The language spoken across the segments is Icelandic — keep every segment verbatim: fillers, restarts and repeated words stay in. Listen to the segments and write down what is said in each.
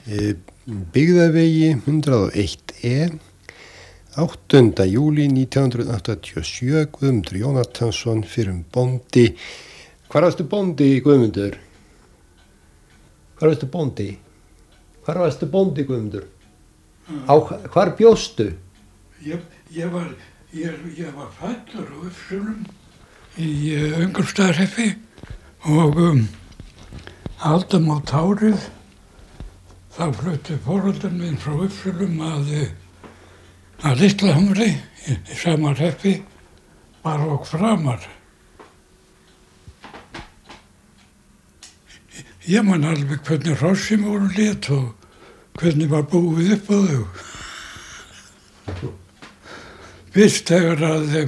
Byggðavegi hundrað og eitt E, áttunda júlí nítján hundruð áttatíu og sjö, Guðmundur Jónatansson, fyrrum bóndi. Hvar varstu bóndi, Guðmundur? Hvar varstu bóndi? Hvar varstu bóndi, Guðmundur? Á, hvar bjóstu? Ég, ég var, ég, ég var fæddur á Ufsulum í uh, Öngulsstaðahreppi og um, aldam á tárið þá flutti foreldrar mín frá Ufsulum að, að Litla-Hamri í, í sama hreppi, bara og framar. Ég man alveg hvernig hrossin voru lit og hvernig var búið upp á þau. Fyrst þegar að um,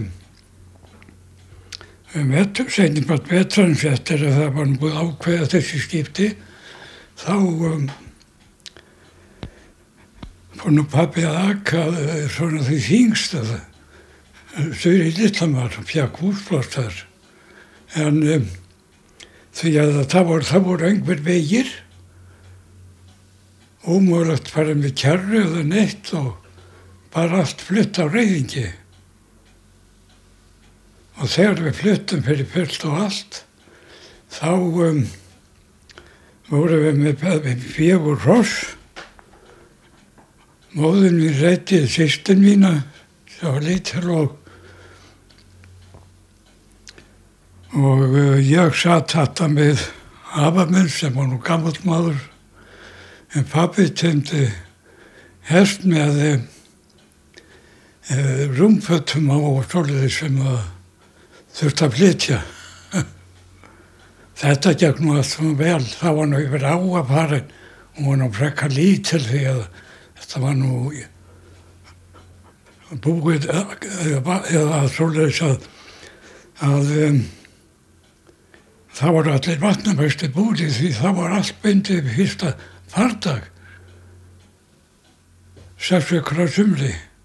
seinni part vetrarins eftir að það var búið ákveða þessi skipti, þá um, fór nú pabbi að aka svona því þyngst að þau í Litlamar og fjakk húspláss þar. En um, því að það voru, það voru einhver vegir, ómögulegt fara með kjarru eða neitt og bara allt flutt á reiðingi. Og þegar við fluttum fyrir fullt og allt, þá um, vorum við með, með fjögur hross. Móðir mín reiddi systur mína, það var lítil og Og uh, ég satt þetta með afa minn sem var nú gamall maður, en pabbi týndi hest með uh, rúmfötum á og svoleiðis sem uh, þurfti að flytja. Þetta gekk nú allt svona vel, það var nú yfir á að fara og var nú frekar lítil því að þetta var nú búið eða, eða svoleiðis að, að um, það voru allir vatnamestir búið því það var allt bindið fyrsta fardag, sex vikur á sumri.